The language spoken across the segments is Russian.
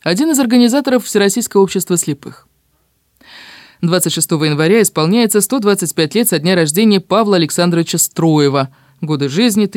один из организаторов Всероссийского общества слепых. 26 января исполняется 125 лет со дня рождения Павла Александровича Строева, годы жизни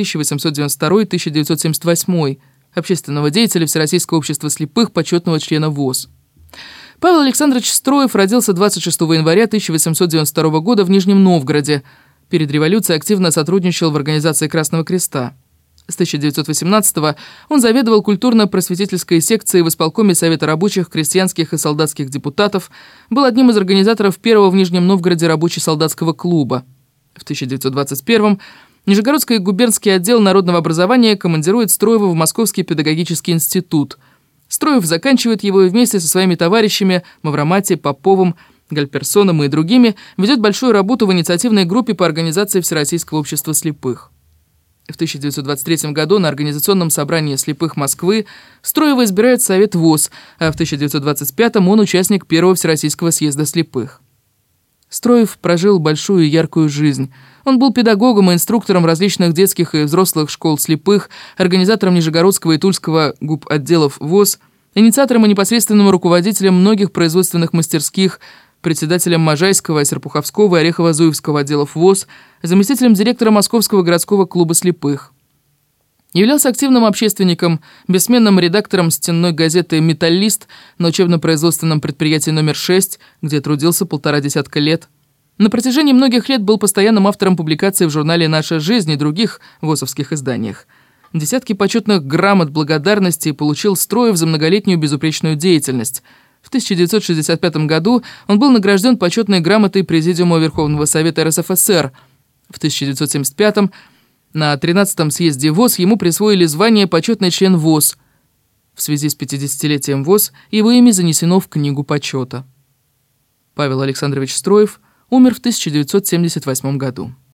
1892-1978, общественного деятеля Всероссийского общества слепых, почетного члена ВОС. Павел Александрович Строев родился 26 января 1892 года в Нижнем Новгороде. Перед революцией активно сотрудничал в организации Красного Креста. С 1918-го он заведовал культурно-просветительской секцией в исполкоме Совета рабочих, крестьянских и солдатских депутатов, был одним из организаторов первого в Нижнем Новгороде рабоче-солдатского клуба. В 1921-м Нижегородский губернский отдел народного образования командирует Строева в Московский педагогический институт. Строев заканчивает его и вместе со своими товарищами Мавромати, Поповым, Гальперсоном и другими ведет большую работу в инициативной группе по организации Всероссийского общества слепых. В 1923 году на Организационном собрании слепых Москвы Строева избирает Совет ВОС, а в 1925 он участник Первого Всероссийского съезда слепых. Строев прожил большую и яркую жизнь. Он был педагогом и инструктором различных детских и взрослых школ слепых, организатором Нижегородского и Тульского губотделов ВОС, инициатором и непосредственным руководителем многих производственных мастерских, председателем Можайского, Серпуховского и Орехово-Зуевского отделов ВОС, заместителем директора Московского городского клуба слепых. Являлся активным общественником, бессменным редактором стенной газеты «Металлист» на учебно-производственном предприятии номер 6, где трудился 1,5 десятка лет. На протяжении многих лет был постоянным автором публикаций в журнале «Наша жизнь» и других ВОСовских изданиях. Десятки почетных грамот благодарности получил Строев за многолетнюю безупречную деятельность. В 1965 году он был награжден почетной грамотой Президиума Верховного Совета РСФСР. В 1975 на 13-м съезде ВОС ему присвоили звание «Почетный член ВОС». В связи с 50-летием ВОС его имя занесено в Книгу почета. Павел Александрович Строев умер в 1978 году.